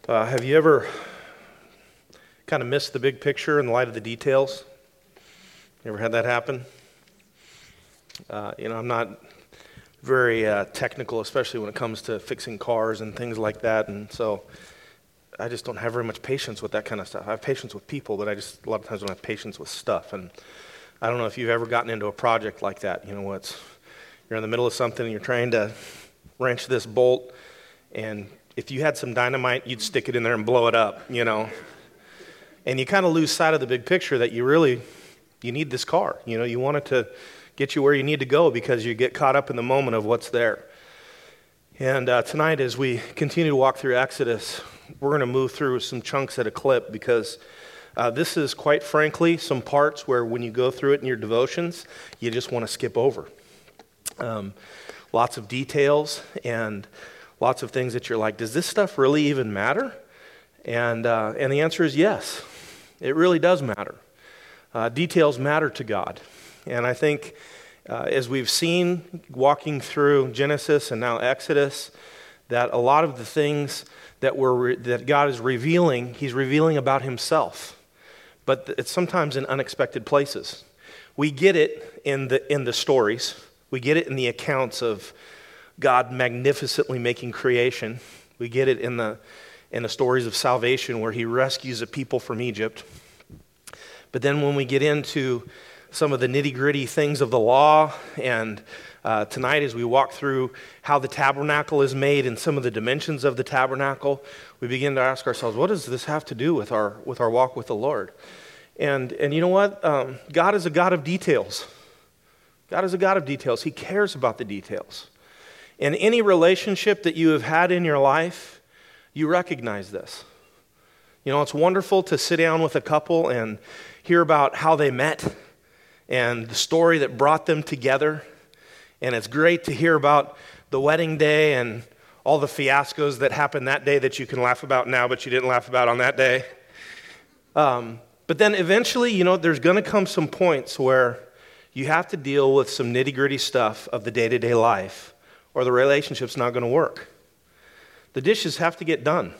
Have you ever kind of missed the big picture in the light of the details? You ever had that happen? I'm not very technical, especially when it comes to fixing cars and things like that, and so I just don't have very much patience with that kind of stuff. I have patience with people, but I just a lot of times don't have patience with stuff. And I don't know if you've ever gotten into a project like that. You're in the middle of something and you're trying to wrench this bolt, and if you had some dynamite, you'd stick it in there and blow it up, And you kind of lose sight of the big picture that you need this car. You want it to get you where you need to go because you get caught up in the moment of what's there. And tonight, as we continue to walk through Exodus, we're going to move through some chunks at a clip because this is, quite frankly, some parts where when you go through it in your devotions, you just want to skip over. Lots of details and lots of things that you're like, does this stuff really even matter? And the answer is yes, it really does matter. Details matter to God. And I think as we've seen walking through Genesis and now Exodus, that a lot of the things that God is revealing, He's revealing about Himself. But it's sometimes in unexpected places. We get it in the stories. We get it in the accounts of God magnificently making creation. We get it in the stories of salvation where He rescues a people from Egypt. But then when we get into some of the nitty-gritty things of the law, and tonight as we walk through how the tabernacle is made and some of the dimensions of the tabernacle, we begin to ask ourselves, what does this have to do with our walk with the Lord? And you know what? God is a God of details. God is a God of details. He cares about the details. In any relationship that you have had in your life, you recognize this. It's wonderful to sit down with a couple and hear about how they met and the story that brought them together. And it's great to hear about the wedding day and all the fiascos that happened that day that you can laugh about now, but you didn't laugh about on that day. But then eventually, there's going to come some points where you have to deal with some nitty-gritty stuff of the day-to-day life, or the relationship's not going to work. The dishes have to get done.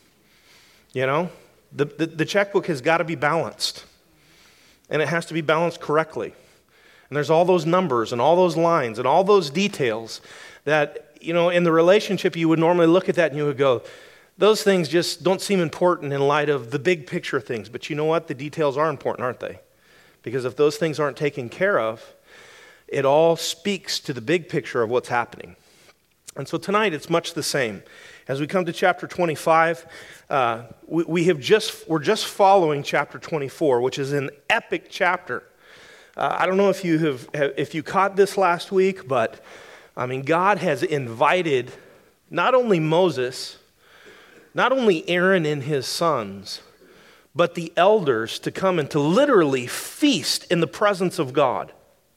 The checkbook has got to be balanced. And it has to be balanced correctly. And there's all those numbers and all those lines and all those details that, in the relationship you would normally look at that and you would go, those things just don't seem important in light of the big picture things. But you know what? The details are important, aren't they? Because if those things aren't taken care of, it all speaks to the big picture of what's happening. And so tonight it's much the same. As we come to chapter 25, we're just following chapter 24, which is an epic chapter. I don't know if you caught this last week, but God has invited not only Moses, not only Aaron and his sons, but the elders to come and to literally feast in the presence of God.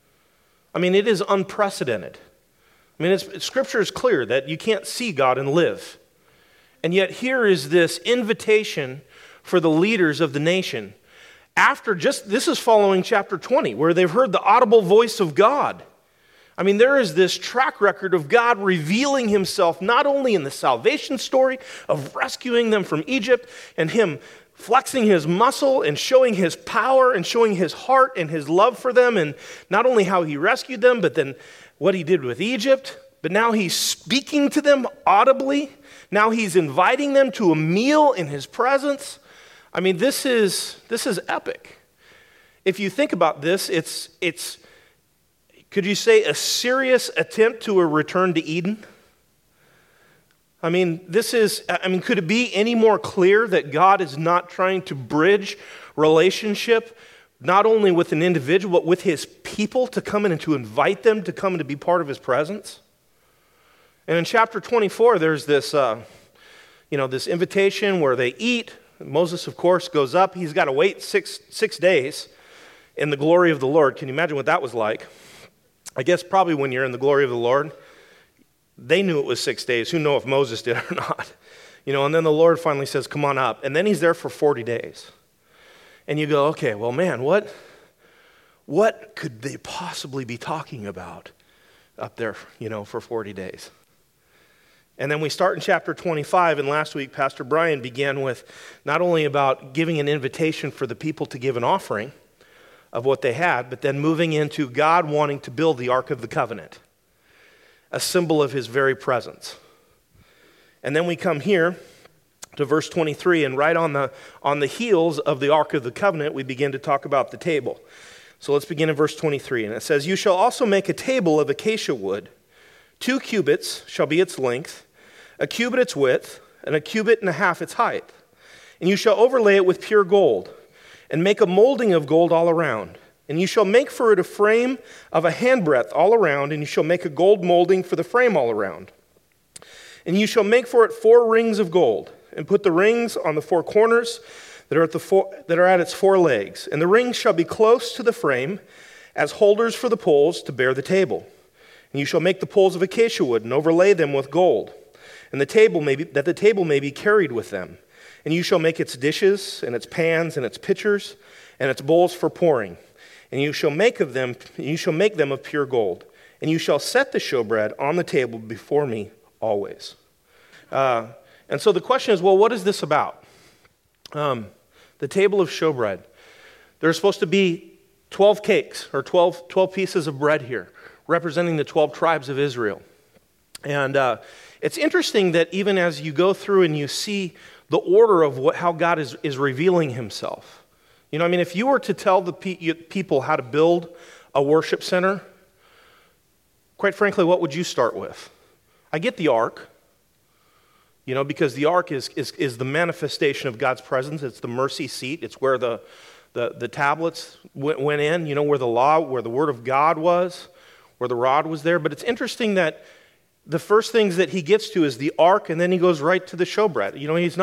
It is unprecedented. Scripture is clear that you can't see God and live. And yet here is this invitation for the leaders of the nation. This is following chapter 20, where they've heard the audible voice of God. There is this track record of God revealing Himself not only in the salvation story of rescuing them from Egypt and Him flexing His muscle and showing His power and showing His heart and His love for them, and not only how He rescued them, but then what He did with Egypt. But now He's speaking to them audibly. Now He's inviting them to a meal in His presence. This is epic. If you think about this, it's could you say a serious attempt to a return to Eden? Could it be any more clear that God is not trying to bridge relationship, not only with an individual, but with His people, to come in and to invite them to come and to be part of His presence? And in chapter 24, there's this, this invitation where they eat. Moses, of course, goes up. He's got to wait six days in the glory of the Lord. Can you imagine what that was like? I guess probably when you're in the glory of the Lord, they knew it was 6 days. Who knows if Moses did or not? And then the Lord finally says, come on up. And then He's there for 40 days. And you go, okay, well, man, what could they possibly be talking about up there, for 40 days? And then we start in chapter 25, and last week Pastor Brian began with not only about giving an invitation for the people to give an offering of what they had, but then moving into God wanting to build the Ark of the Covenant, a symbol of his very presence. And then we come here to verse 23, and right on the heels of the Ark of the Covenant, we begin to talk about the table. So let's begin in verse 23, and it says, "You shall also make a table of acacia wood. 2 cubits shall be its length, a cubit its width, and a cubit and a half its height. And you shall overlay it with pure gold, and make a molding of gold all around. And you shall make for it a frame of a handbreadth all around, and you shall make a gold molding for the frame all around. And you shall make for it 4 rings of gold, and put the rings on the 4 corners that are at its 4 legs. And the rings shall be close to the frame as holders for the poles to bear the table. And you shall make the poles of acacia wood, and overlay them with gold, and the table may be carried with them. And you shall make its dishes, and its pans, and its pitchers, and its bowls for pouring. And you shall make them of pure gold. And you shall set the showbread on the table before me always." And so the question is, well, what is this about? The table of showbread. There's supposed to be 12 cakes, or 12 pieces of bread here, representing the 12 tribes of Israel. And it's interesting that even as you go through and you see the order of how God is revealing himself. You know, I mean, if you were to tell the people how to build a worship center, quite frankly, what would you start with? I get the ark, you know, because the ark is the manifestation of God's presence. It's the mercy seat. It's where the tablets went in, you know, where the law, where the word of God was, where the rod was there. But it's interesting that the first things that he gets to is the ark, and then he goes right to the showbread. You know, he's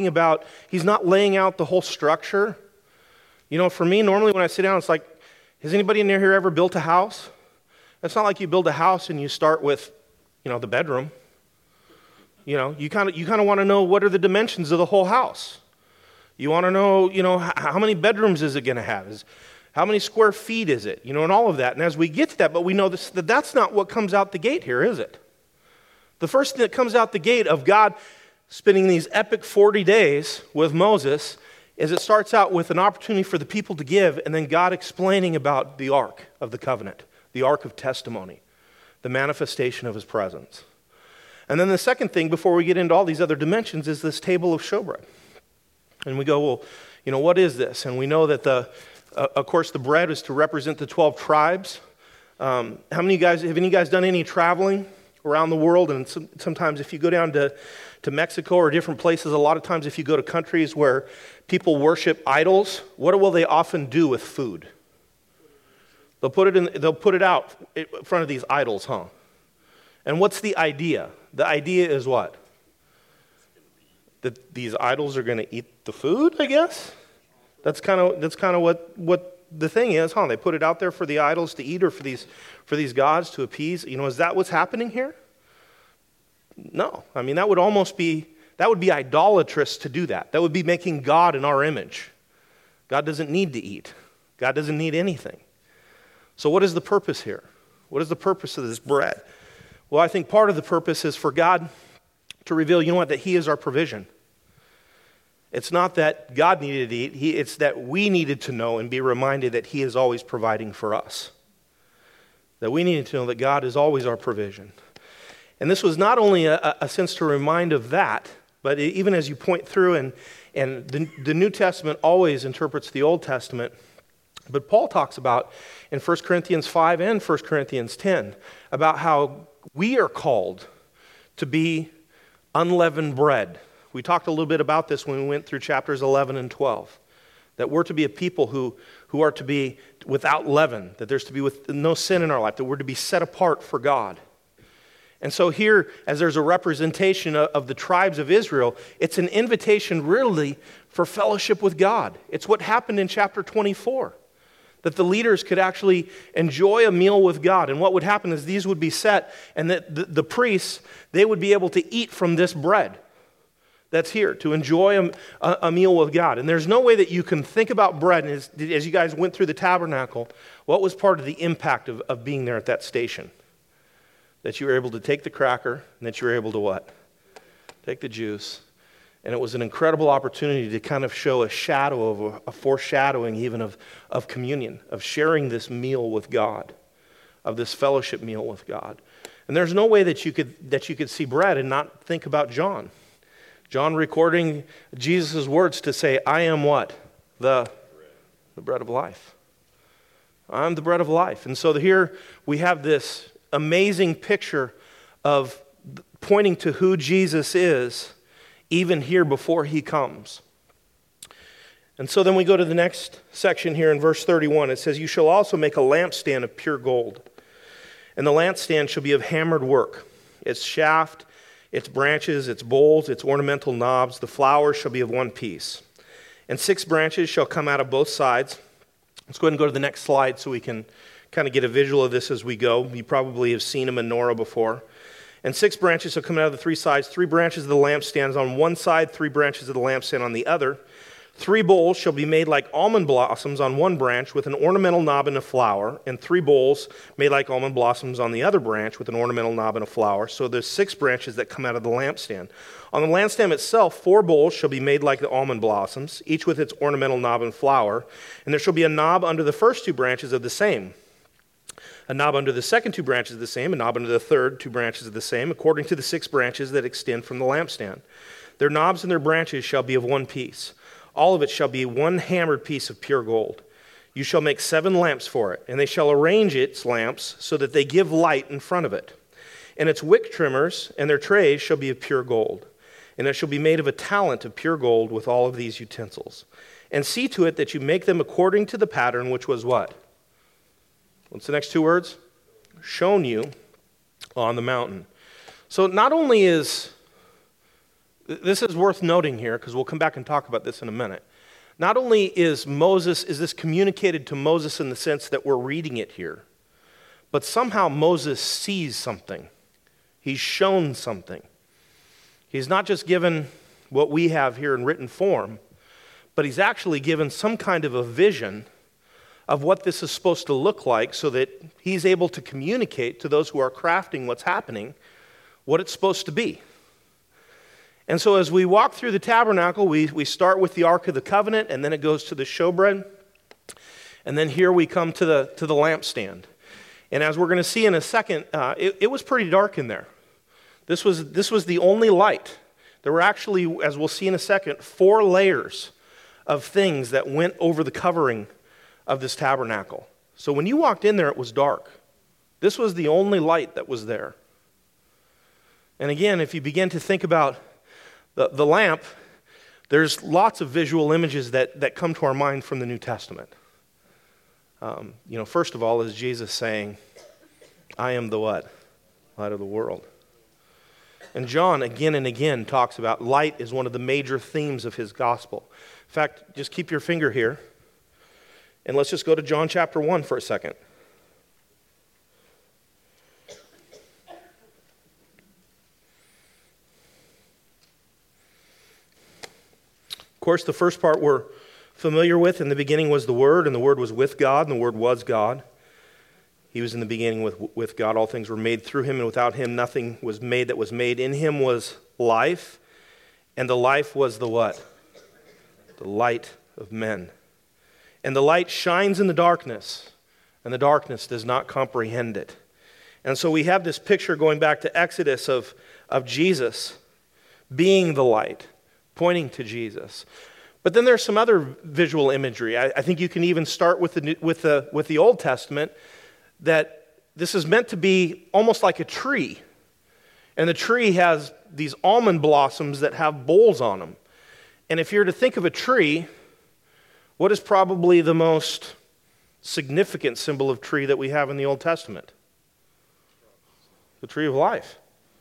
not laying out the whole structure. You know, for me, normally when I sit down, it's like, has anybody in here ever built a house? It's not like you build a house and you start with, you know, the bedroom. You know, you kind of want to know what are the dimensions of the whole house. You want to know, you know, how many bedrooms is it going to have? How many square feet is it? You know, and all of that. And as we get to that, but we know that's not what comes out the gate here, is it? The first thing that comes out the gate of God spending these epic 40 days with Moses is it starts out with an opportunity for the people to give, and then God explaining about the Ark of the Covenant, the Ark of Testimony, the manifestation of his presence. And then the second thing, before we get into all these other dimensions, is this table of showbread. And we go, well, you know, what is this? And we know that of course, the bread is to represent the 12 tribes. Have any of you guys done any traveling around the world? And sometimes if you go down to Mexico or different places, a lot of times if you go to countries where people worship idols, what will they often do with food? They'll put it out in front of these idols, huh? And what's the idea? The idea is what? That these idols are going to eat the food, I guess? That's kind of what the thing is, huh? They put it out there for the idols to eat, or for these gods to appease. You know, is that what's happening here? No. I mean, that would be idolatrous to do that. That would be making God in our image. God doesn't need to eat. God doesn't need anything. So what is the purpose here? What is the purpose of this bread? Well, I think part of the purpose is for God to reveal, you know what, that he is our provision. It's not that God needed to eat, it's that we needed to know and be reminded that he is always providing for us. That we needed to know that God is always our provision. And this was not only a sense to remind of that, but even as you point through, and the New Testament always interprets the Old Testament, but Paul talks about in 1 Corinthians 5 and 1 Corinthians 10 about how we are called to be unleavened bread. We talked a little bit about this when we went through chapters 11 and 12, that we're to be a people who are to be without leaven, that there's to be with no sin in our life, that we're to be set apart for God. And so here, as there's a representation of the tribes of Israel, it's an invitation really for fellowship with God. It's what happened in chapter 24, that the leaders could actually enjoy a meal with God. And what would happen is these would be set, and that the priests, they would be able to eat from this bread that's here, to enjoy a meal with God. And there's no way that you can think about bread, and as you guys went through the tabernacle, what was part of the impact of being there at that station? That you were able to take the cracker, and that you were able to what? take the juice. And it was an incredible opportunity to kind of show a shadow of a foreshadowing even of communion, of sharing this meal with God, of this fellowship meal with God. And there's no way that you could see bread and not think about John. John recording Jesus' words to say, I am what? The bread of life. I'm the bread of life. And so here we have this amazing picture of pointing to who Jesus is, even here before he comes. And so then we go to the next section here in verse 31. It says, you shall also make a lampstand of pure gold. And the lampstand shall be of hammered work. Its shaft, its branches, its bowls, its ornamental knobs, the flowers shall be of one piece. And 6 branches shall come out of both sides. Let's go ahead and go to the next slide so we can kind of get a visual of this as we go. You probably have seen a menorah before. And 6 branches shall come out of the 3 sides. 3 branches of the lampstands on one side, 3 branches of the lampstand on the other. 3 bowls shall be made like almond blossoms on one branch with an ornamental knob and a flower. And 3 bowls made like almond blossoms on the other branch with an ornamental knob and a flower. So there's 6 branches that come out of the lampstand. On the lampstand itself, 4 bowls shall be made like the almond blossoms, each with its ornamental knob and flower. And there shall be a knob under the first 2 branches of the same. A knob under the second 2 branches of the same, a knob under the third 2 branches of the same, according to the 6 branches that extend from the lampstand. Their knobs and their branches shall be of one piece. All of it shall be one hammered piece of pure gold. You shall make 7 lamps for it, and they shall arrange its lamps so that they give light in front of it. And its wick trimmers and their trays shall be of pure gold. And it shall be made of a talent of pure gold with all of these utensils. And see to it that you make them according to the pattern which was what? What's the next 2 words? Shown you on the mountain. So not only is, this is worth noting here, because we'll come back and talk about this in a minute. Not only is this communicated to Moses in the sense that we're reading it here, but somehow Moses sees something. He's shown something. He's not just given what we have here in written form, but he's actually given some kind of a vision of what this is supposed to look like so that he's able to communicate to those who are crafting what's happening, what it's supposed to be. And so as we walk through the tabernacle, we start with the Ark of the Covenant, and then it goes to the showbread. And then here we come to the lampstand. And as we're going to see in a second, it was pretty dark in there. This was the only light. There were actually, as we'll see in a second, 4 layers of things that went over the covering of this tabernacle. So when you walked in there, it was dark. This was the only light that was there. And again, if you begin to think about the lamp, there's lots of visual images that come to our mind from the New Testament. First of all is Jesus saying, I am the what? Light of the world. And John again and again talks about light is one of the major themes of his gospel. In fact, just keep your finger here. And let's just go to John chapter 1 for a second. Of course, the first part we're familiar with. In the beginning was the Word, and the Word was with God, and the Word was God. He was in the beginning with God. All things were made through him, and without him nothing was made that was made. In him was life, and the life was the what? The light of men. And the light shines in the darkness, and the darkness does not comprehend it. And so we have this picture going back to Exodus of Jesus being the light, pointing to Jesus. But then there's some other visual imagery. I think you can even start with the Old Testament, that this is meant to be almost like a tree. And the tree has these almond blossoms that have bowls on them. And if you're to think of a tree, what is probably the most significant symbol of tree that we have in the Old Testament? The tree of life.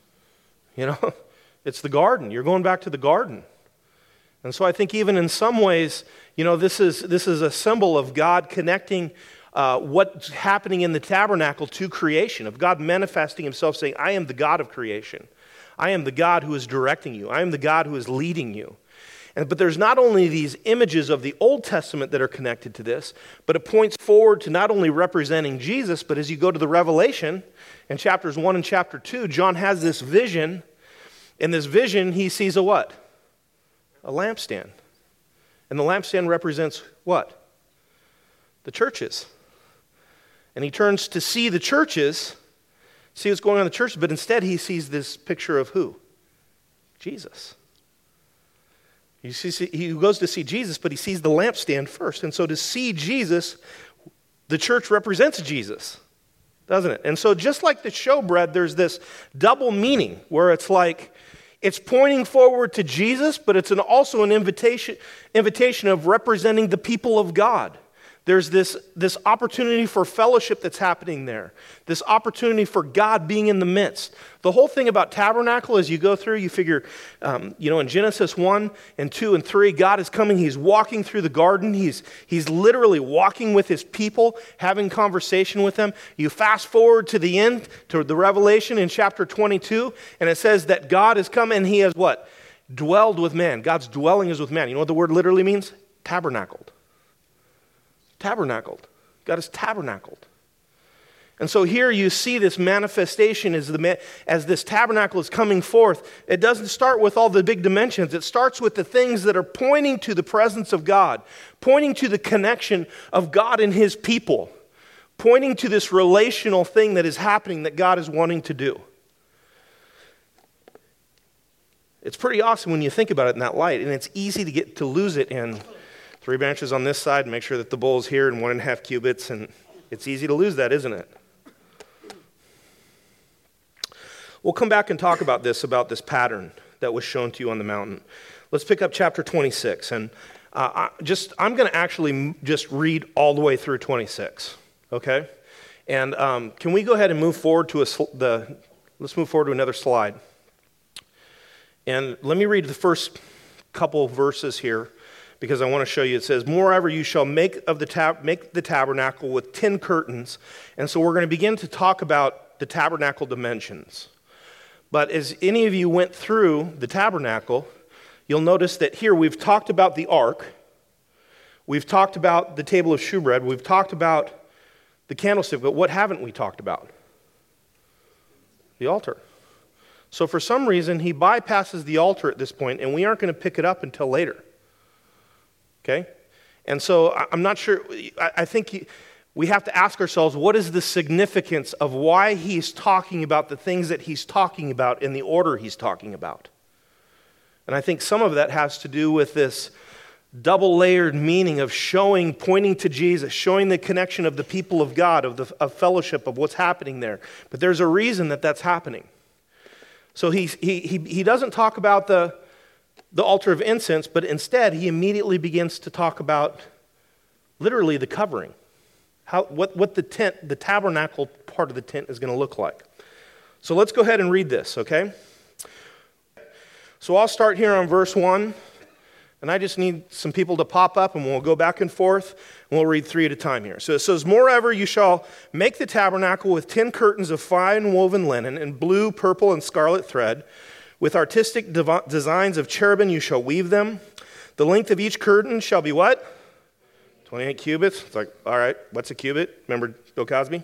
It's the garden. You're going back to the garden. And so I think even in some ways, this is a symbol of God connecting what's happening in the tabernacle to creation, of God manifesting himself saying, I am the God of creation. I am the God who is directing you. I am the God who is leading you. But there's not only these images of the Old Testament that are connected to this, but it points forward to not only representing Jesus, but as you go to the Revelation in chapters 1 and chapter 2, John has this vision In this vision, he sees a what? A lampstand. And the lampstand represents what? The churches. And he turns to see the churches, see what's going on in the churches, but instead he sees this picture of who? Jesus. He goes to see Jesus, but he sees the lampstand first. And so to see Jesus, the church represents Jesus, doesn't it? And so just like the showbread, there's this double meaning where it's like, it's pointing forward to Jesus, but it's also an invitation of representing the people of God. There's this opportunity for fellowship that's happening there. This opportunity for God being in the midst. The whole thing about tabernacle, as you go through, you figure, in Genesis 1 and 2 and 3, God is coming. He's walking through the garden. He's literally walking with his people, having conversation with them. You fast forward to the end, to the Revelation in chapter 22, and it says that God has come and he has what? Dwelled with man. God's dwelling is with man. You know what the word literally means? Tabernacled. Tabernacled. God is tabernacled. And so here you see this manifestation as this tabernacle is coming forth. It doesn't start with all the big dimensions. It starts with the things that are pointing to the presence of God, pointing to the connection of God and his people, pointing to this relational thing that is happening that God is wanting to do. It's pretty awesome when you think about it in that light, and it's easy to lose it in 3 branches on this side, make sure that the bowl is here in 1.5 cubits, and it's easy to lose that, isn't it? We'll come back and talk about this pattern that was shown to you on the mountain. Let's pick up chapter 26, and I'm going to actually just read all the way through 26, okay? And can we go ahead and move forward to let's move forward to another slide. And let me read the first couple verses here, because I want to show you. It says, moreover, you shall make the tabernacle with 10 curtains. And so we're going to begin to talk about the tabernacle dimensions. But as any of you went through the tabernacle, you'll notice that here we've talked about the ark. We've talked about the table of shewbread. We've talked about the candlestick. But what haven't we talked about? The altar. So for some reason, he bypasses the altar at this point, and we aren't going to pick it up until later. Okay? And so I'm not sure, I think we have to ask ourselves, what is the significance of why he's talking about the things that he's talking about in the order he's talking about? And I think some of that has to do with this double-layered meaning of pointing to Jesus, showing the connection of the people of God, of fellowship, of what's happening there. But there's a reason that that's happening. So he doesn't talk about the altar of incense, but instead he immediately begins to talk about literally the covering. What the tabernacle part of the tent is going to look like. So let's go ahead and read this, okay? So I'll start here on verse 1, and I just need some people to pop up, and we'll go back and forth, and we'll read 3 at a time here. So it says, moreover, you shall make the tabernacle with 10 curtains of fine woven linen and blue, purple, and scarlet thread. With artistic designs of cherubim you shall weave them. The length of each curtain shall be what? 28 cubits. It's like, all right, what's a cubit? Remember Bill Cosby?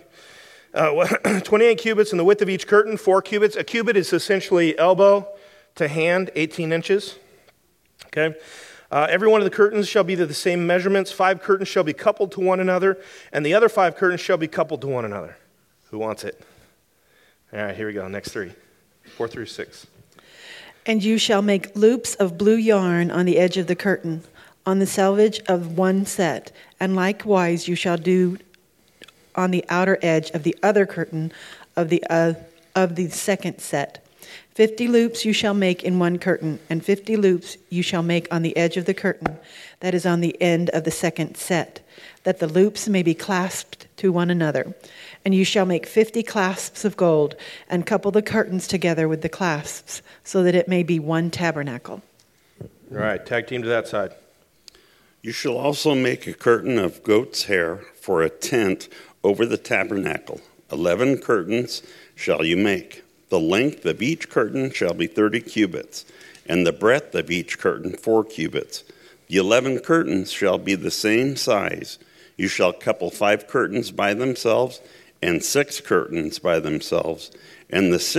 28 cubits, and the width of each curtain, 4 cubits. A cubit is essentially elbow to hand, 18 inches. Okay? Every one of the curtains shall be to the same measurements. 5 curtains shall be coupled to one another, and the other 5 curtains shall be coupled to one another. Who wants it? All right, here we go. Next 3. 4 through 6. And you shall make loops of blue yarn on the edge of the curtain, on the selvage of one set, and likewise you shall do on the outer edge of the other curtain of the second set. 50 loops you shall make in one curtain, and 50 loops you shall make on the edge of the curtain that is on the end of the second set, that the loops may be clasped to one another. And you shall make 50 clasps of gold, and couple the curtains together with the clasps, so that it may be one tabernacle. All right, tag team to that side. You shall also make a curtain of goat's hair for a tent over the tabernacle. 11 curtains shall you make. The length of each curtain shall be 30 cubits, and the breadth of each curtain 4 cubits. The 11 curtains shall be the same size. You shall couple 5 curtains by themselves, and 6 curtains by themselves, and the 6th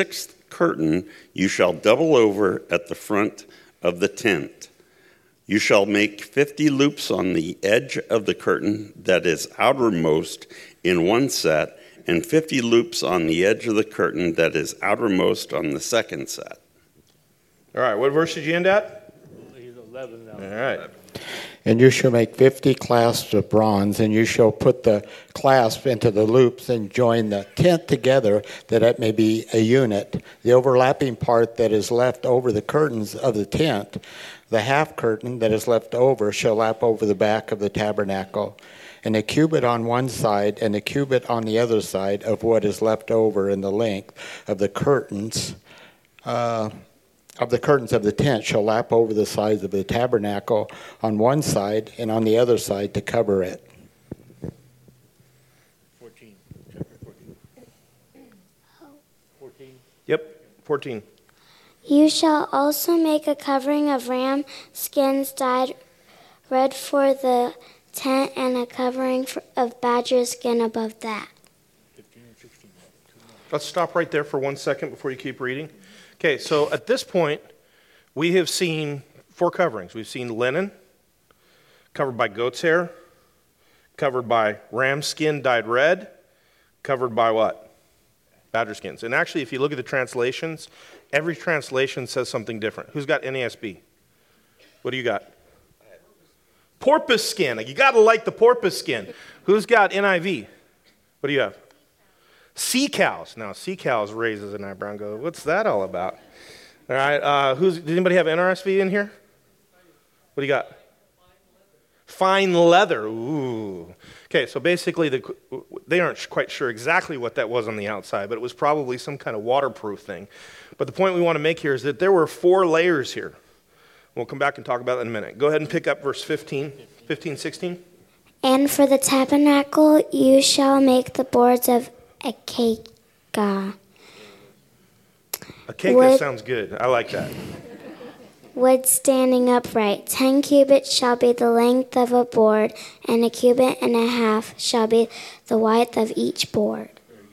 curtain you shall double over at the front of the tent. You shall make 50 loops on the edge of the curtain that is outermost in one set, and 50 loops on the edge of the curtain that is outermost on the second set. All right, what verse did you end at? 11 now. All right. And you shall make 50 clasps of bronze, and you shall put the clasp into the loops and join the tent together, that it may be a unit. The overlapping part that is left over the curtains of the tent, the half curtain that is left over, shall lap over the back of the tabernacle. And a cubit on one side and a cubit on the other side of what is left over in the length of the curtains of the tent shall lap over the sides of the tabernacle on one side and on the other side to cover it. 14. Chapter 14. 14. Yep, 14. You shall also make a covering of ram skins dyed red for the tent, and a covering of badger skin above that. 15 and 16. Let's stop right there for 1 second before you keep reading. Okay, so at this point, we have seen 4 coverings. We've seen linen, covered by goat's hair, covered by ram skin dyed red, covered by what? Badger skins. And actually, if you look at the translations, every translation says something different. Who's got NASB? What do you got? Porpoise skin. You got to like the porpoise skin. Who's got NIV? What do you have? Sea cows. Now, sea cows raises an eyebrow and go, what's that all about? All right. Does anybody have NRSV in here? What do you got? Fine leather. Ooh. Okay, so basically they aren't quite sure exactly what that was on the outside, but it was probably some kind of waterproof thing. But the point we want to make here is that there were 4 layers here. We'll come back and talk about that in a minute. Go ahead and pick up verse 15, 16. And for the tabernacle you shall make the boards of acacia. Acacia sounds good. I like that. Wood standing upright. 10 cubits shall be the length of a board, and a cubit and a half shall be the width of each board.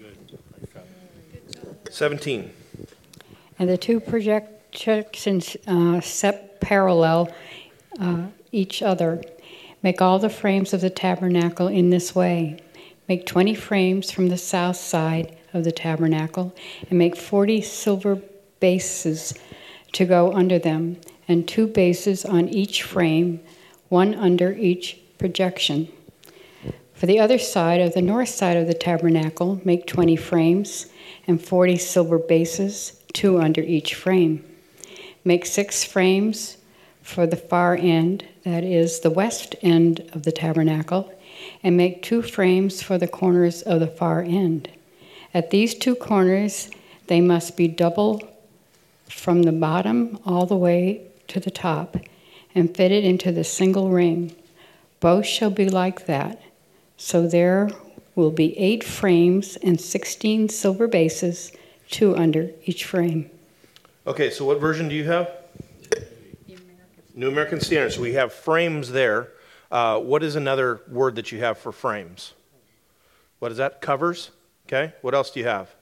17. And the 2 projections set parallel each other. Make all the frames of the tabernacle in this way. Make 20 frames from the south side of the tabernacle, and make 40 silver bases to go under them, and 2 bases on each frame, 1 under each projection. For the other side, of the north side of the tabernacle, make 20 frames and 40 silver bases, 2 under each frame. Make 6 frames for the far end, that is, the west end of the tabernacle, and make 2 frames for the corners of the far end. At these 2 corners, they must be double from the bottom all the way to the top, and fitted into the single ring. Both shall be like that. So there will be 8 frames and 16 silver bases, 2 under each frame. Okay, so what version do you have? New American Standard. So we have frames there. What is another word that you have for frames? What is that? Covers? Okay. What else do you have?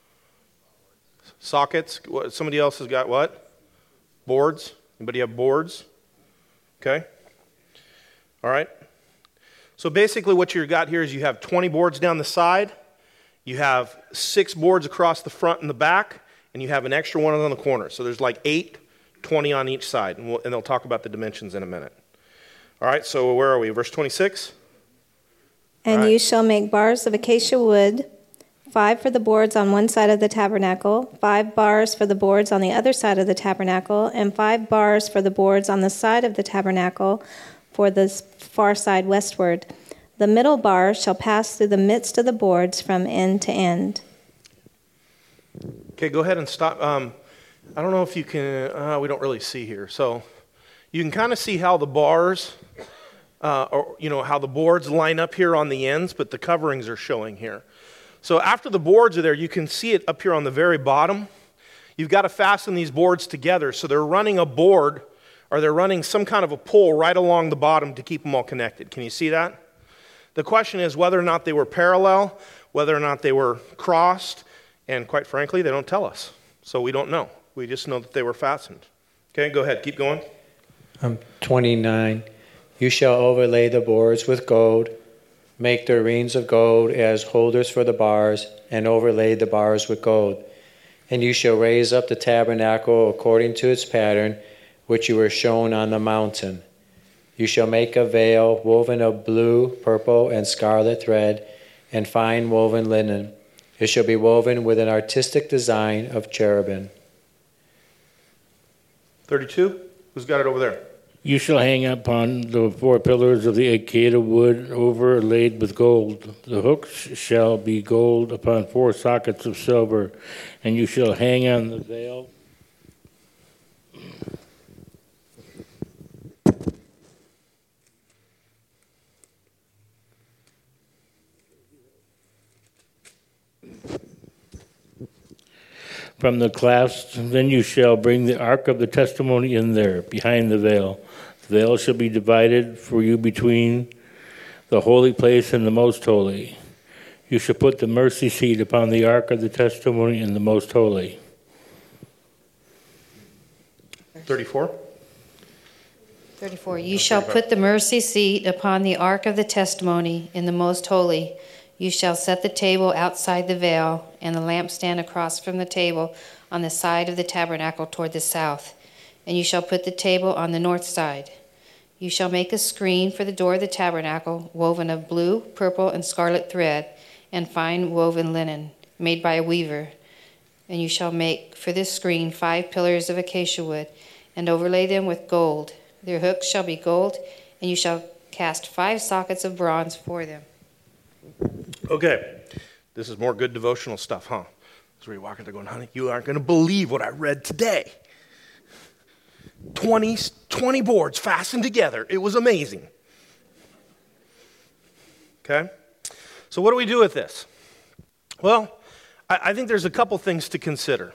Sockets. Somebody else has got what? Boards. Anybody have boards? Okay. All right. So basically what you've got here is you have 20 boards down the side. You have 6 boards across the front and the back. And you have an extra one on the corner. So there's like 8, 20 on each side. And they'll talk about the dimensions in a minute. All right, so where are we? Verse 26? And right. You shall make bars of acacia wood, 5 for the boards on one side of the tabernacle, 5 bars for the boards on the other side of the tabernacle, and 5 bars for the boards on the side of the tabernacle for the far side westward. The middle bar shall pass through the midst of the boards from end to end. Okay, go ahead and stop. I don't know if you can, we don't really see here. So you can kind of see how the bars, how the boards line up here on the ends, but the coverings are showing here. So after the boards are there, you can see it up here on the very bottom. You've got to fasten these boards together. So they're running a board, or they're running some kind of a pole right along the bottom to keep them all connected. Can you see that? The question is whether or not they were parallel, whether or not they were crossed, and quite frankly, they don't tell us. So we don't know. We just know that they were fastened. Okay, go ahead. Keep going. 29. You shall overlay the boards with gold, make the rings of gold as holders for the bars, and overlay the bars with gold. And you shall raise up the tabernacle according to its pattern, which you were shown on the mountain. You shall make a veil woven of blue, purple, and scarlet thread, and fine woven linen. It shall be woven with an artistic design of cherubim. 32. Who's got it over there? You shall hang upon the 4 pillars of the acacia wood overlaid with gold. The hooks shall be gold upon 4 sockets of silver, and you shall hang on the veil. From the clasps, then you shall bring the ark of the testimony in there, behind the veil. The veil shall be divided for you between the holy place and the most holy. You shall put the mercy seat upon the ark of the testimony in the most holy. 34. 34. You shall put the mercy seat upon the ark of the testimony in the most holy. You shall set the table outside the veil, and the lampstand across from the table on the side of the tabernacle toward the south. And you shall put the table on the north side. You shall make a screen for the door of the tabernacle, woven of blue, purple, and scarlet thread, and fine woven linen, made by a weaver. And you shall make for this screen 5 pillars of acacia wood, and overlay them with gold. Their hooks shall be gold, and you shall cast 5 sockets of bronze for them. Okay, this is more good devotional stuff, huh? So you're walking there going, honey, you aren't going to believe what I read today. 20 boards fastened together. It was amazing. Okay, so what do we do with this? Well, I think there's a couple things to consider.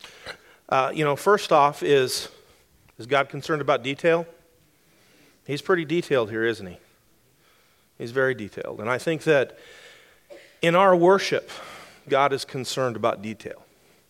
First off is God concerned about detail? He's pretty detailed here, isn't he? He's very detailed. And I think that in our worship, God is concerned about detail.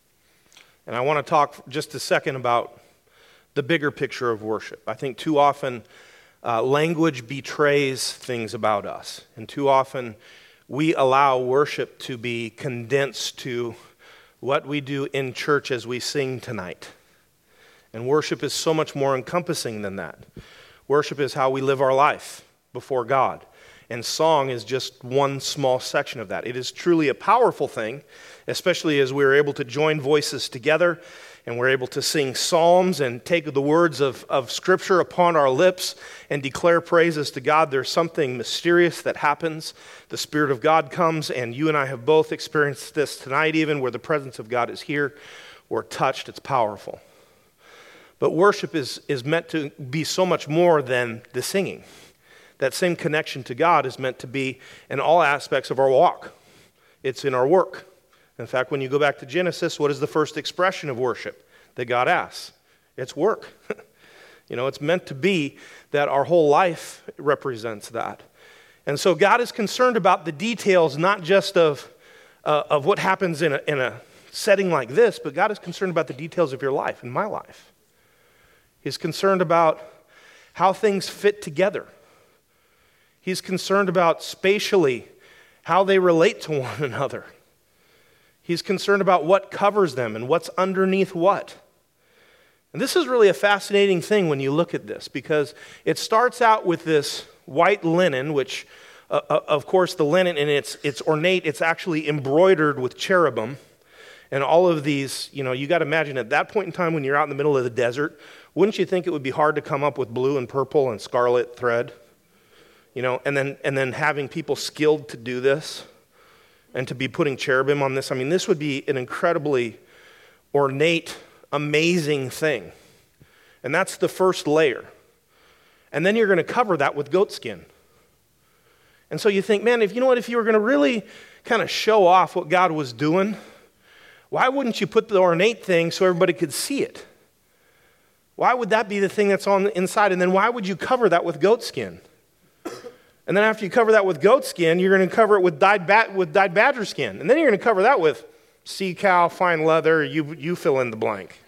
And I want to talk just a second about the bigger picture of worship. I think too often language betrays things about us. And too often we allow worship to be condensed to what we do in church as we sing tonight. And worship is so much more encompassing than that. Worship is how we live our life before God. And song is just one small section of that. It is truly a powerful thing, especially as we're able to join voices together and we're able to sing psalms and take the words of Scripture upon our lips and declare praises to God. There's something mysterious that happens. The Spirit of God comes, and you and I have both experienced this tonight, even where the presence of God is here. We're touched. It's powerful. But worship is meant to be so much more than the singing. That same connection to God is meant to be in all aspects of our walk. It's in our work. In fact, when you go back to Genesis, what is the first expression of worship that God asks? It's work. It's meant to be that our whole life represents that. And so God is concerned about the details, not just of what happens in a setting like this, but God is concerned about the details of your life and my life. He's concerned about how things fit together. He's concerned about spatially how they relate to one another. He's concerned about what covers them and what's underneath what. And this is really a fascinating thing when you look at this, because it starts out with this white linen, which, of course, the linen, and it's ornate, it's actually embroidered with cherubim. And all of these, you got to imagine at that point in time when you're out in the middle of the desert, wouldn't you think it would be hard to come up with blue and purple and scarlet thread? And then having people skilled to do this and to be putting cherubim on this. I mean, this would be an incredibly ornate, amazing thing. And that's the first layer. And then you're going to cover that with goat skin. And so you think, man, if you were going to really kind of show off what God was doing, why wouldn't you put the ornate thing so everybody could see it? Why would that be the thing that's on the inside? And then why would you cover that with goat skin? And then after you cover that with goat skin, you're going to cover it with dyed badger skin. And then you're going to cover that with Sea cow, fine leather, you fill in the blank.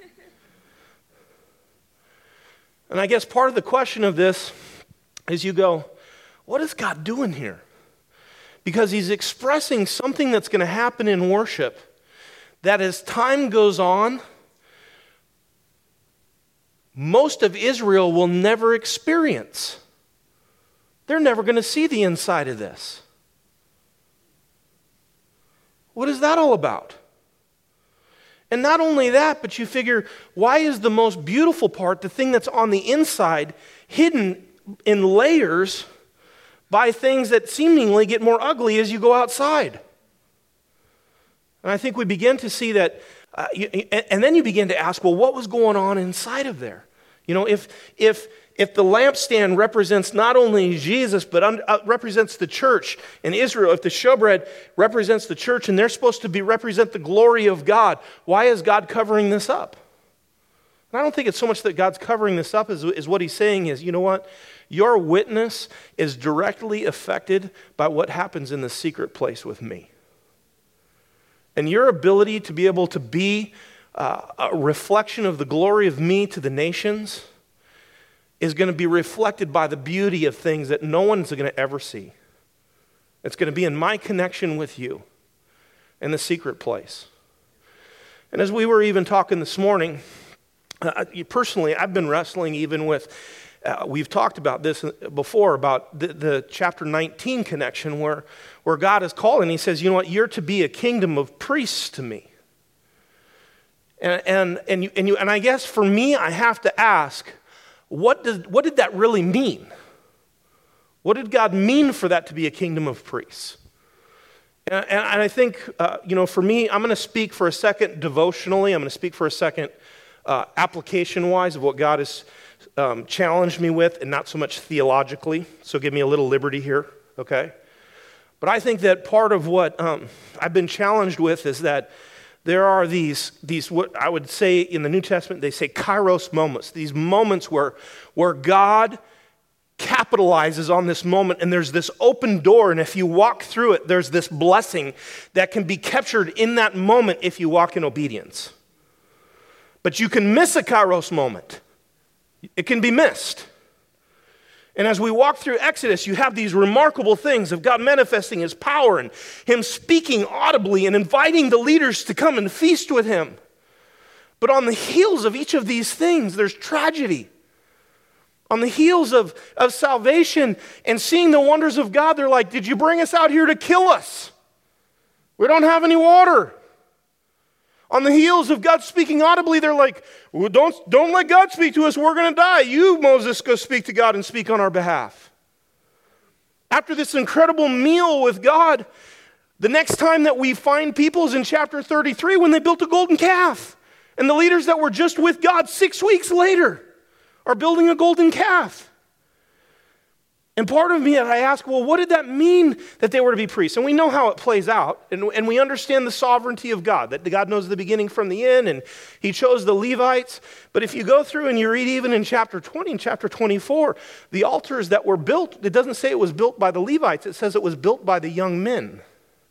And I guess part of the question of this is you go, what is God doing here? Because he's expressing something that's going to happen in worship that as time goes on, most of Israel will never experience. They're never going to see the inside of this. What is that all about? And not only that, but you figure, why is the most beautiful part, the thing that's on the inside, hidden in layers by things that seemingly get more ugly as you go outside? And I think we begin to see that, and then you begin to ask, well, what was going on inside of there? You know, if the lampstand represents not only Jesus, but represents the church in Israel, if the showbread represents the church and they're supposed to represent the glory of God, why is God covering this up? And I don't think it's so much that God's covering this up as what he's saying is, you know what? Your witness is directly affected by what happens in the secret place with me. And your ability to be able to be a reflection of the glory of me to the nations is going to be reflected by the beauty of things that no one's going to ever see. It's going to be in my connection with you in the secret place. And as we were even talking this morning, personally, I've been wrestling even with, we've talked about this before, about the chapter 19 connection where God is calling. He says, you know what, you're to be a kingdom of priests to me. And I guess for me, I have to ask, what did that really mean? What did God mean for that to be a kingdom of priests? And I think, for me, I'm going to speak for a second devotionally. I'm going to speak for a second application-wise of what God has challenged me with, and not so much theologically. So give me a little liberty here, okay? But I think that part of what I've been challenged with is that there are these what I would say in the New Testament, they say kairos moments, these moments where God capitalizes on this moment, and there's this open door, and if you walk through it, there's this blessing that can be captured in that moment if you walk in obedience. But you can miss a kairos moment. It can be missed. And as we walk through Exodus, you have these remarkable things of God manifesting his power and him speaking audibly and inviting the leaders to come and feast with him. But on the heels of each of these things, there's tragedy. On the heels of salvation and seeing the wonders of God, they're like, did you bring us out here to kill us? We don't have any water. On the heels of God speaking audibly, they're like, well, don't let God speak to us. We're going to die. You, Moses, go speak to God and speak on our behalf. After this incredible meal with God, the next time that we find people is in chapter 33 when they built a golden calf. And the leaders that were just with God 6 weeks later are building a golden calf. And part of me, I ask, well, what did that mean that they were to be priests? And we know how it plays out, and we understand the sovereignty of God, that God knows the beginning from the end, and he chose the Levites. But if you go through and you read even in chapter 20 and chapter 24, the altars that were built, it doesn't say it was built by the Levites, it says it was built by the young men.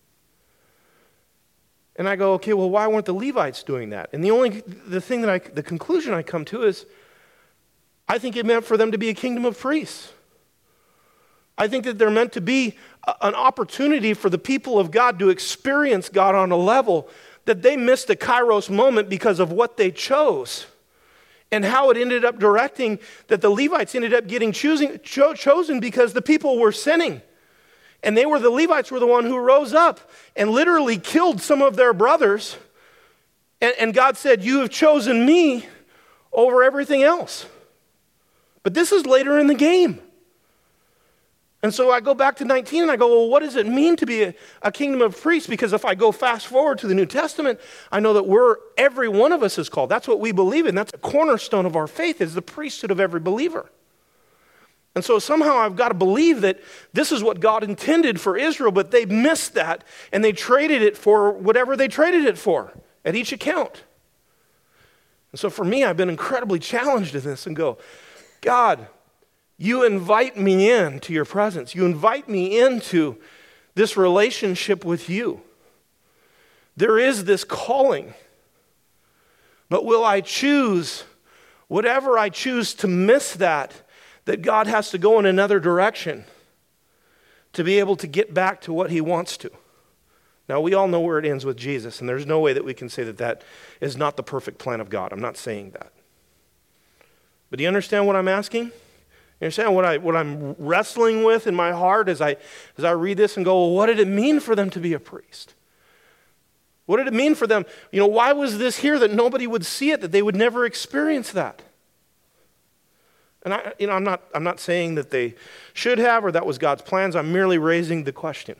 And I go, okay, well, why weren't the Levites doing that? And the conclusion I come to is, I think it meant for them to be a kingdom of priests. I think that they're meant to be an opportunity for the people of God to experience God on a level that they missed a kairos moment because of what they chose and how it ended up directing that the Levites ended up getting chosen because the people were sinning. And the Levites were the one who rose up and literally killed some of their brothers. And God said, you have chosen me over everything else. But this is later in the game. And so I go back to 19 and I go, well, what does it mean to be a kingdom of priests? Because if I go fast forward to the New Testament, I know that every one of us is called. That's what we believe in. That's a cornerstone of our faith, is the priesthood of every believer. And so somehow I've got to believe that this is what God intended for Israel, but they missed that and they traded it for whatever they traded it for at each account. And so for me, I've been incredibly challenged in this and go, God, you invite me into your presence. You invite me into this relationship with you. There is this calling. But will I choose, whatever I choose, to miss that God has to go in another direction to be able to get back to what he wants to? Now, we all know where it ends with Jesus, and there's no way that we can say that is not the perfect plan of God. I'm not saying that. But do you understand what I'm asking? You understand what I'm wrestling with in my heart as I read this and go, well, what did it mean for them to be a priest? What did it mean for them? Why was this here that nobody would see it, that they would never experience that? And I'm not saying that they should have or that was God's plans. I'm merely raising the question.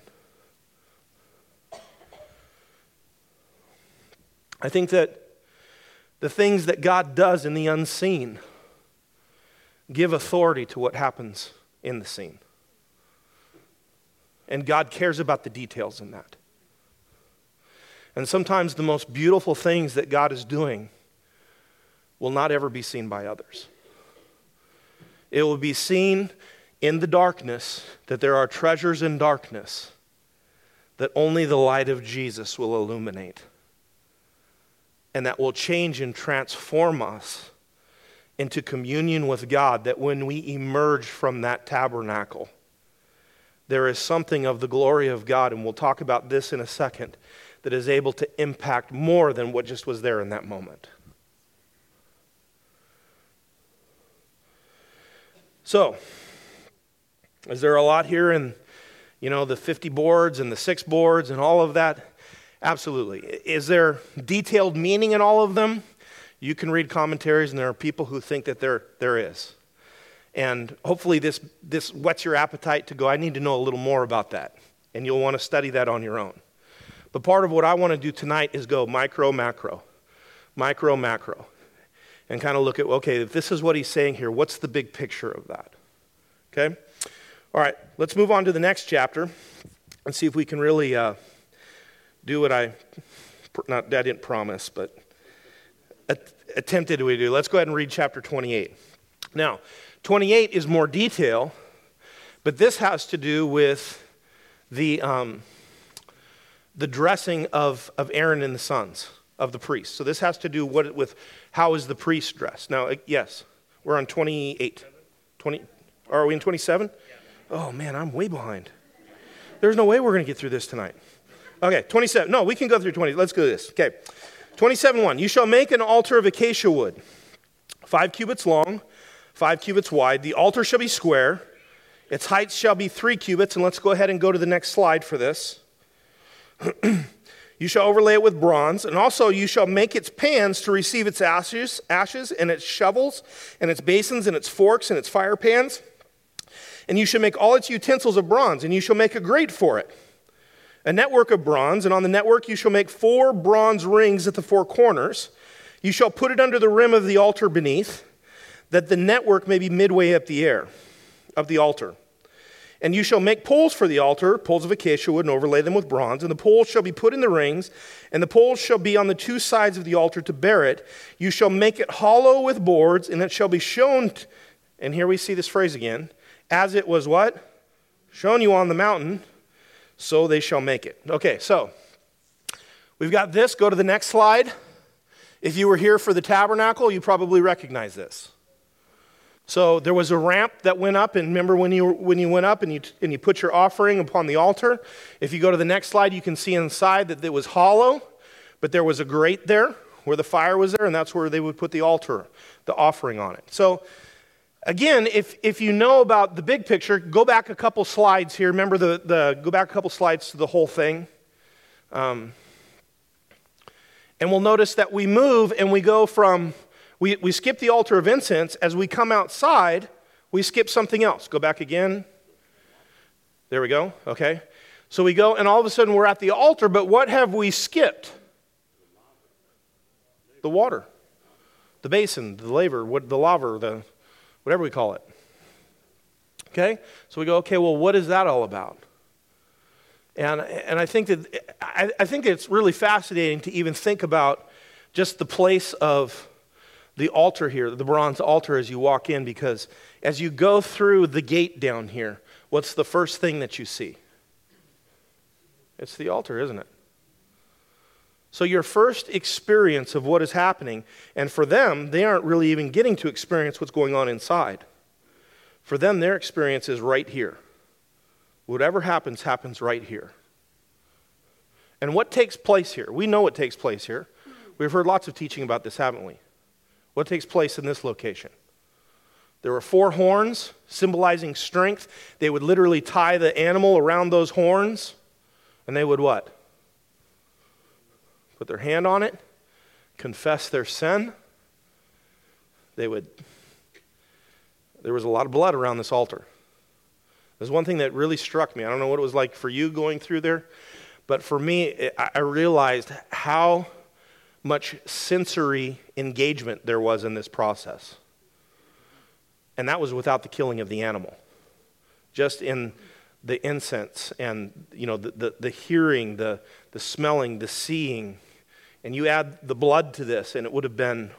I think that the things that God does in the unseen give authority to what happens in the scene. And God cares about the details in that. And sometimes the most beautiful things that God is doing will not ever be seen by others. It will be seen in the darkness that there are treasures in darkness that only the light of Jesus will illuminate. And that will change and transform us into communion with God, that when we emerge from that tabernacle, there is something of the glory of God, and we'll talk about this in a second, that is able to impact more than what just was there in that moment. So, is there a lot here in, the 50 boards and the 6 boards and all of that? Absolutely. Is there detailed meaning in all of them? You can read commentaries, and there are people who think that there is. And hopefully this whets your appetite to go, I need to know a little more about that. And you'll want to study that on your own. But part of what I want to do tonight is go micro, macro, and kind of look at, okay, if this is what he's saying here, what's the big picture of that? Okay? All right, let's move on to the next chapter and see if we can really do what I didn't promise, but attempted to do. Let's go ahead and read chapter 28. Now, 28 is more detail, but this has to do with the dressing of Aaron and the sons of the priests. So this has to do with how is the priest dressed. Now, yes, we're on 28. 20. Are we in 27? Yeah. Oh, man, I'm way behind. There's no way we're going to get through this tonight. Okay, 27. No, we can go through 20. Let's go to this. Okay, 27:1. You shall make an altar of acacia wood, 5 cubits long, 5 cubits wide. The altar shall be square. Its height shall be 3 cubits. And let's go ahead and go to the next slide for this. You shall overlay it with bronze, and also you shall make its pans to receive its ashes, and its shovels, and its basins, and its forks, and its fire pans. And you shall make all its utensils of bronze, and you shall make a grate for it, a network of bronze, and on the network you shall make 4 bronze rings at the 4 corners. You shall put it under the rim of the altar beneath, that the network may be midway up the air of the altar. And you shall make poles for the altar, poles of acacia wood, and overlay them with bronze. And the poles shall be put in the rings, and the poles shall be on the 2 sides of the altar to bear it. You shall make it hollow with boards, and it shall be shown, and here we see this phrase again, as it was what? Shown you on the mountain, so they shall make it. Okay, so we've got this. Go to the next slide. If you were here for the tabernacle, you probably recognize this. So there was a ramp that went up, and remember when you went up and you put your offering upon the altar? If you go to the next slide, you can see inside that it was hollow, but there was a grate there where the fire was there, and that's where they would put the altar, the offering on it. So again, if you know about the big picture, go back a couple slides here. Remember go back a couple slides to the whole thing. And we'll notice that we move and we go from... We skip the altar of incense. As we come outside, we skip something else. Go back again. There we go. Okay. So we go, and all of a sudden we're at the altar, but what have we skipped? The water. The basin, the laver, the laver, whatever we call it. Okay? So we go, okay, well, what is that all about? And I think that I think it's really fascinating to even think about just the place of the altar here, the bronze altar as you walk in, because as you go through the gate down here, what's the first thing that you see? It's the altar, isn't it? So your first experience of what is happening, and for them, they aren't really even getting to experience what's going on inside. For them, their experience is right here. Whatever happens, happens right here. And what takes place here? We know what takes place here. We've heard lots of teaching about this, haven't we? What takes place in this location? There were 4 horns symbolizing strength. They would literally tie the animal around those horns, and they would what? Put their hand on it, confess their sin. There was a lot of blood around this altar. There's one thing that really struck me. I don't know what it was like for you going through there, but for me, I realized how much sensory engagement there was in this process. And that was without the killing of the animal. Just in the incense and the hearing, the smelling, the seeing. And you add the blood to this, and it would have been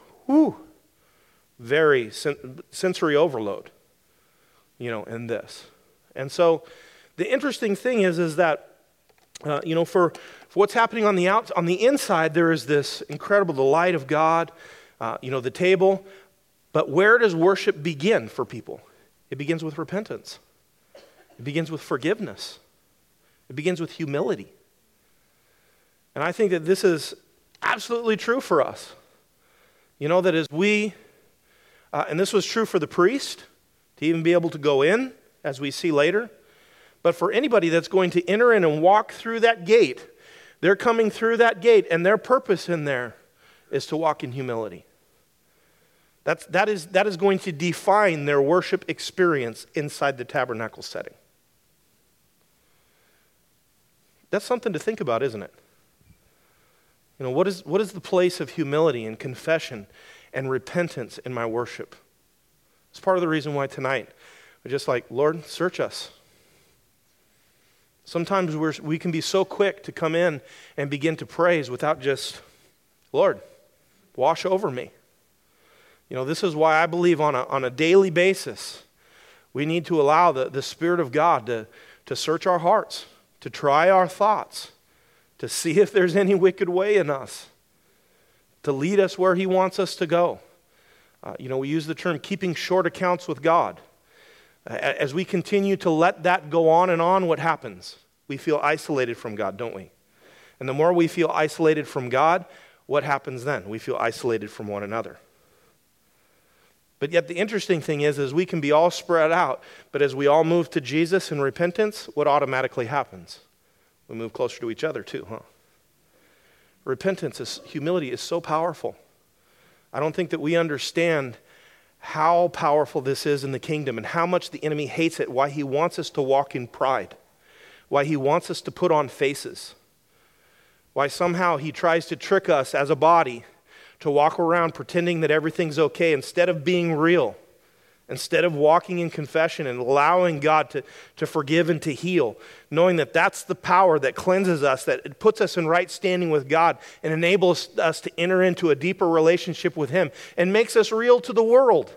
very sensory overload, in this. And so the interesting thing is that for what's happening on the inside, there is this incredible delight of God, the table. But where does worship begin for people? It begins with repentance. It begins with forgiveness. It begins with humility. And I think that this is absolutely true for us. That as we, and this was true for the priest, to even be able to go in, as we see later. But for anybody that's going to enter in and walk through that gate, they're coming through that gate, and their purpose in there is to walk in humility. That is going to define their worship experience inside the tabernacle setting. That's something to think about, isn't it? What is the place of humility and confession and repentance in my worship? It's part of the reason why tonight we're just like, Lord, search us. Sometimes we can be so quick to come in and begin to praise without just, Lord, wash over me. This is why I believe on a daily basis, we need to allow the Spirit of God to search our hearts, to try our thoughts, to see if there's any wicked way in us, to lead us where He wants us to go. We use the term keeping short accounts with God. As we continue to let that go on and on, what happens? We feel isolated from God, don't we? And the more we feel isolated from God, what happens then? We feel isolated from one another. But yet the interesting thing is we can be all spread out, but as we all move to Jesus in repentance, what automatically happens? We move closer to each other too, huh? Humility is so powerful. I don't think that we understand how powerful this is in the kingdom and how much the enemy hates it, why he wants us to walk in pride, why he wants us to put on faces, why somehow he tries to trick us as a body to walk around pretending that everything's okay instead of being real, instead of walking in confession and allowing God to forgive and to heal, knowing that that's the power that cleanses us, that it puts us in right standing with God and enables us to enter into a deeper relationship with Him and makes us real to the world.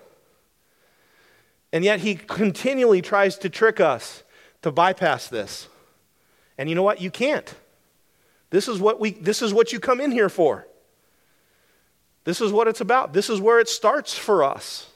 And yet He continually tries to trick us to bypass this. And you know what? You can't. This is what you come in here for. This is what it's about. This is where it starts for us.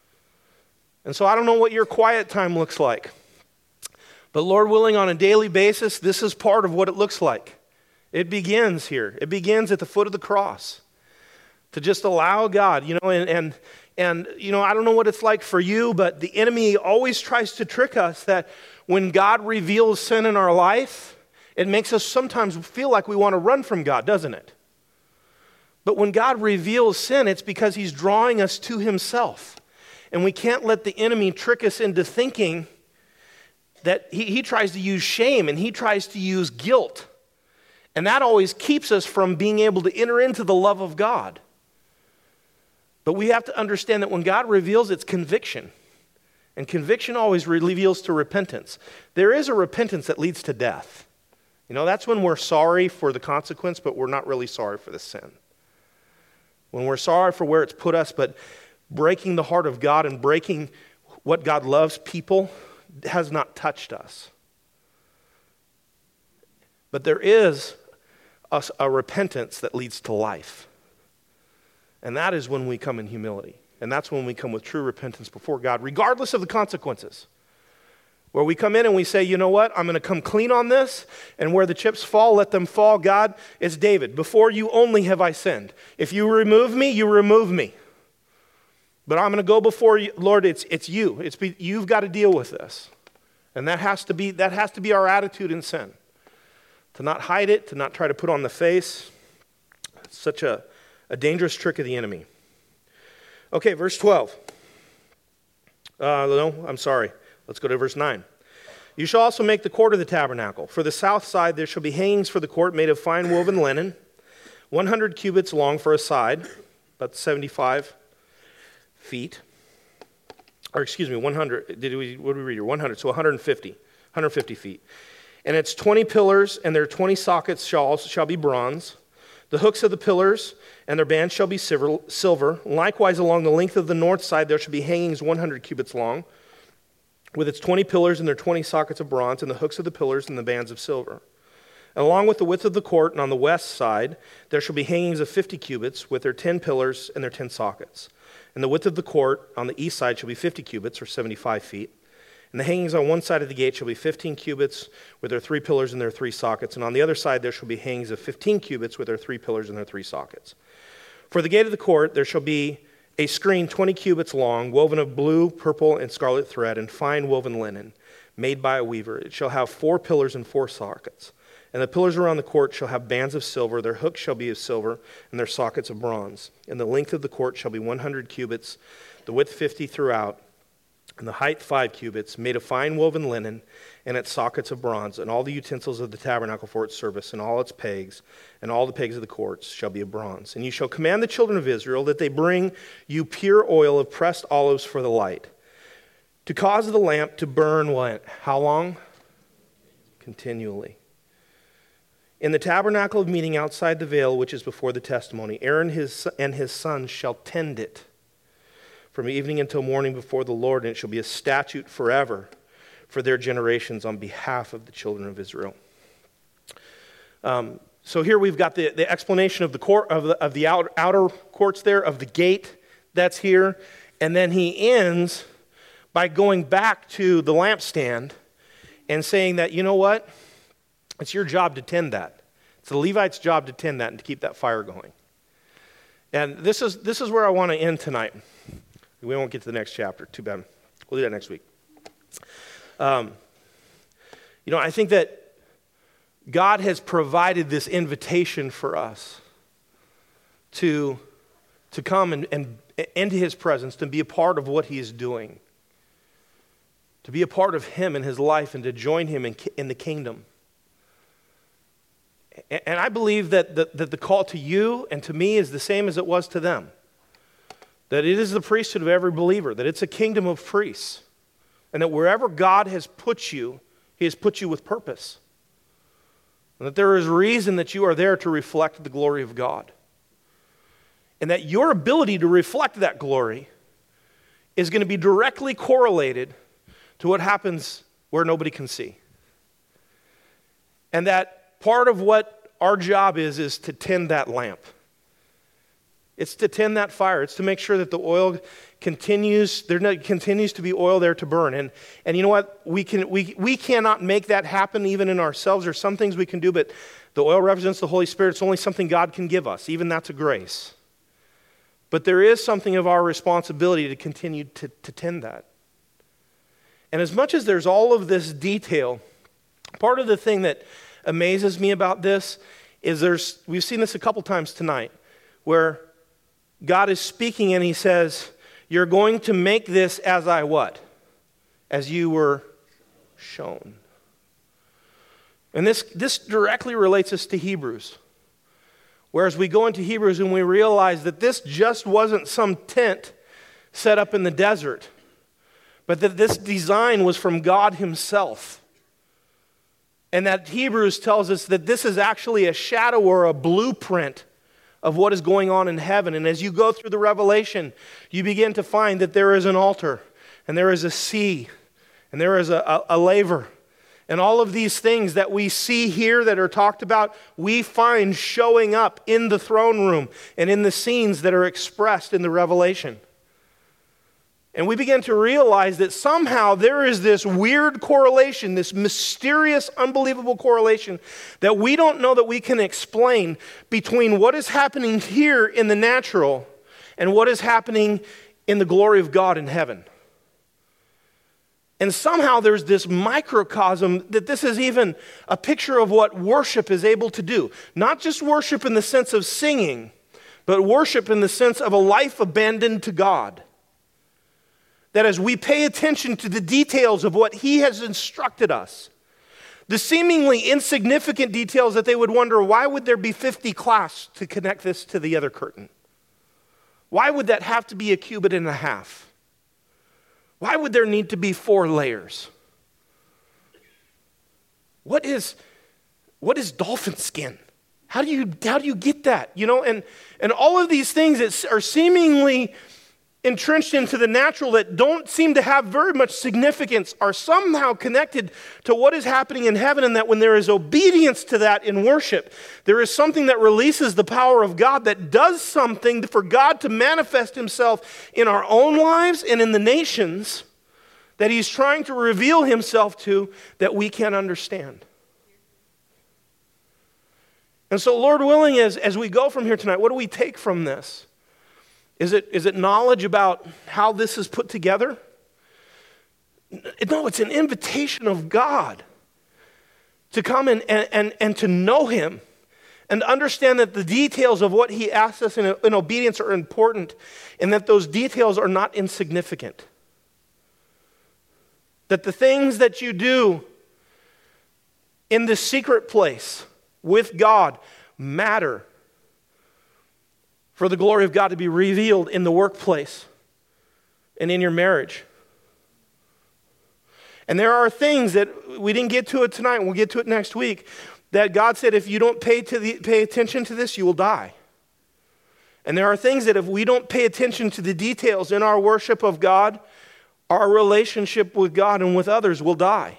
And so I don't know what your quiet time looks like. But Lord willing, on a daily basis, this is part of what it looks like. It begins here. It begins at the foot of the cross. To just allow God, and I don't know what it's like for you, but the enemy always tries to trick us that when God reveals sin in our life, it makes us sometimes feel like we want to run from God, doesn't it? But when God reveals sin, it's because He's drawing us to Himself. And we can't let the enemy trick us into thinking that he tries to use shame and he tries to use guilt. And that always keeps us from being able to enter into the love of God. But we have to understand that when God reveals, it's conviction. And conviction always reveals to repentance. There is a repentance that leads to death. That's when we're sorry for the consequence, but we're not really sorry for the sin. When we're sorry for where it's put us, but breaking the heart of God and breaking what God loves people has not touched us. But there is a repentance that leads to life. And that is when we come in humility. And that's when we come with true repentance before God, regardless of the consequences. Where we come in and we say, you know what, I'm going to come clean on this, and where the chips fall, let them fall. God, it's David. Before you only have I sinned. If you remove me, you remove me. But I'm going to go before you, Lord, it's you. You've got to deal with this. And that has to be our attitude in sin. To not hide it, to not try to put on the face. It's such a dangerous trick of the enemy. Okay, verse 12. No, I'm sorry. Let's go to verse 9. You shall also make the court of the tabernacle. For the south side there shall be hangings for the court made of fine woven linen, 100 cubits long for a side, about 75 feet. Or excuse me, 100. What did we read here? 100, so 150 feet. And its 20 pillars and their 20 sockets shall be bronze. The hooks of the pillars and their bands shall be silver. Likewise, along the length of the north side there shall be hangings 100 cubits long, with its 20 pillars and their 20 sockets of bronze, and the hooks of the pillars and the bands of silver. And along with the width of the court, and on the west side, there shall be hangings of 50 cubits, with their 10 pillars and their 10 sockets. And the width of the court on the east side shall be 50 cubits, or 75 feet. And the hangings on one side of the gate shall be 15 cubits, with their 3 pillars and their 3 sockets. And on the other side there shall be hangings of 15 cubits, with their 3 pillars and their 3 sockets. For the gate of the court there shall be a screen 20 cubits long, woven of blue, purple, and scarlet thread, and fine woven linen, made by a weaver. It shall have 4 pillars and 4 sockets. And the pillars around the court shall have bands of silver. Their hooks shall be of silver, and their sockets of bronze. And the length of the court shall be 100 cubits, the width 50 throughout, and the height 5 cubits, made of fine woven linen, and its sockets of bronze. And all the utensils of the tabernacle for its service, and all its pegs, and all the pegs of the courts shall be of bronze. And you shall command the children of Israel that they bring you pure oil of pressed olives for the light, to cause the lamp to burn what? How long? Continually. In the tabernacle of meeting outside the veil, which is before the testimony, Aaron and his sons shall tend it from evening until morning before the Lord, and it shall be a statute forever for their generations on behalf of the children of Israel. So here we've got the explanation of the court of the outer courts there, of the gate that's here, and then he ends by going back to the lampstand and saying that, you know what? It's your job to tend that. It's the Levite's job to tend that and to keep that fire going. And this is where I want to end tonight. We won't get to the next chapter. Too bad. We'll do that next week. I think that God has provided this invitation for us to come and into his presence, to be a part of what he is doing, to be a part of him in his life, and to join him in the kingdom. And I believe that the call to you and to me is the same as it was to them. That it is the priesthood of every believer, that it's a kingdom of priests, and that wherever God has put you, he has put you with purpose. And that there is reason that you are there to reflect the glory of God. And that your ability to reflect that glory is going to be directly correlated to what happens where nobody can see. And that part of what our job is to tend that lamp. It's to tend that fire. It's to make sure that the oil continues to be oil there to burn. And you know what? We cannot make that happen even in ourselves. There's some things we can do, but the oil represents the Holy Spirit. It's only something God can give us. Even that's a grace. But there is something of our responsibility to continue to tend that. And as much as there's all of this detail, part of the thing that amazes me about this is we've seen this a couple times tonight, where God is speaking and he says, you're going to make this as I what? As you were shown. And this directly relates us to Hebrews. Whereas we go into Hebrews and we realize that this just wasn't some tent set up in the desert, but that this design was from God himself. And that Hebrews tells us that this is actually a shadow or a blueprint of what is going on in heaven. And as you go through the Revelation, you begin to find that there is an altar, and there is a sea, and there is a laver, And all of these things that we see here that are talked about, we find showing up in the throne room and in the scenes that are expressed in the Revelation. And we begin to realize that somehow there is this weird correlation, this mysterious, unbelievable correlation that we don't know that we can explain between what is happening here in the natural and what is happening in the glory of God in heaven. And somehow there's this microcosm that this is even a picture of what worship is able to do. Not just worship in the sense of singing, but worship in the sense of a life abandoned to God. That as we pay attention to the details of what He has instructed us, the seemingly insignificant details that they would wonder, why would there be 50 clasps to connect this to the other curtain? Why would that have to be a cubit and a half? Why would there need to be 4 layers? What is dolphin skin? How do you get that? You know, and all of these things that are seemingly entrenched into the natural that don't seem to have very much significance are somehow connected to what is happening in heaven, and that when there is obedience to that in worship, there is something that releases the power of God that does something for God to manifest Himself in our own lives and in the nations that He's trying to reveal Himself to that we can't understand. And so, Lord willing, as we go from here tonight, what do we take from this? Is it knowledge about how this is put together? No, it's an invitation of God to come and to know Him and understand that the details of what He asks us in obedience are important, and that those details are not insignificant. That the things that you do in the secret place with God matter for the glory of God to be revealed in the workplace and in your marriage. And there are things that we didn't get to it tonight, and we'll get to it next week, that God said if you don't pay attention to this, you will die. And there are things that if we don't pay attention to the details in our worship of God, our relationship with God and with others will die.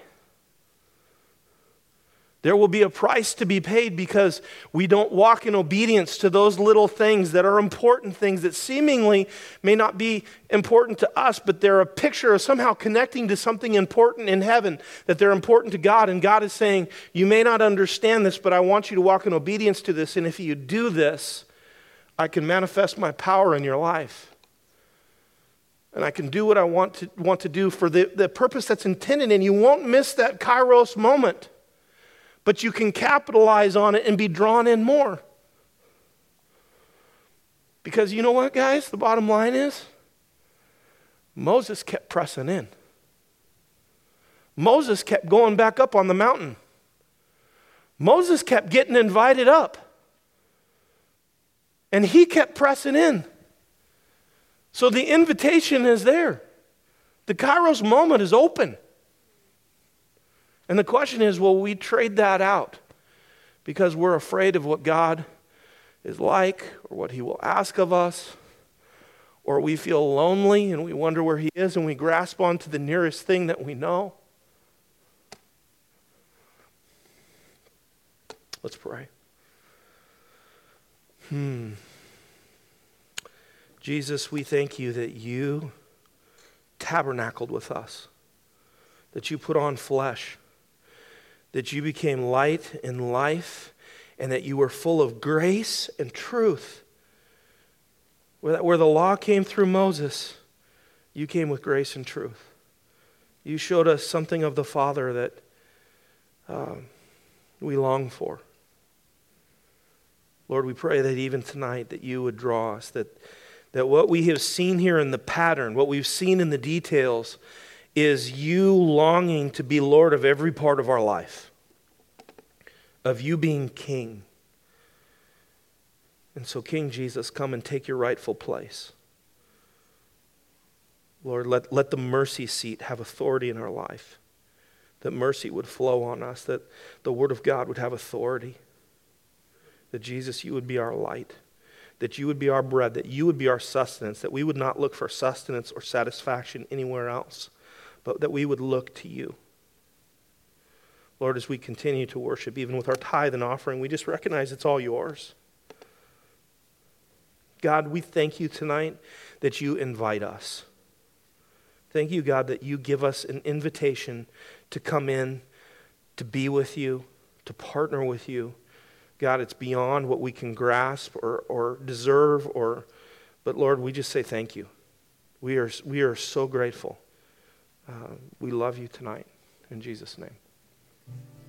There will be a price to be paid because we don't walk in obedience to those little things that are important things that seemingly may not be important to us, but they're a picture of somehow connecting to something important in heaven, that they're important to God. And God is saying, you may not understand this, but I want you to walk in obedience to this. And if you do this, I can manifest my power in your life. And I can do what I want to do for the purpose that's intended. And you won't miss that Kairos moment. But you can capitalize on it and be drawn in more. Because you know what, guys? The bottom line is, Moses kept pressing in. Moses kept going back up on the mountain. Moses kept getting invited up. And he kept pressing in. So the invitation is there. The Kairos moment is open. And the question is, will we trade that out because we're afraid of what God is like or what He will ask of us? Or we feel lonely and we wonder where He is and we grasp onto the nearest thing that we know? Let's pray. Jesus, we thank You that You tabernacled with us, that You put on flesh, that You became light and life, and that You were full of grace and truth. Where the law came through Moses, You came with grace and truth. You showed us something of the Father that we long for. Lord, we pray that even tonight that You would draw us, that what we have seen here in the pattern, what we've seen in the details, is You longing to be Lord of every part of our life, of You being King. And so, King Jesus, come and take Your rightful place. Lord, let the mercy seat have authority in our life, that mercy would flow on us, that the Word of God would have authority, that Jesus, You would be our light, that You would be our bread, that You would be our sustenance, that we would not look for sustenance or satisfaction anywhere else, but that we would look to You. Lord, as we continue to worship, even with our tithe and offering, we just recognize it's all yours. God, we thank you tonight that you invite us. Thank you, God, that you give us an invitation to come in, to be with you, to partner with you. God, it's beyond what we can grasp or deserve, but Lord, we just say thank you. We are so grateful. We love you tonight. In Jesus' name.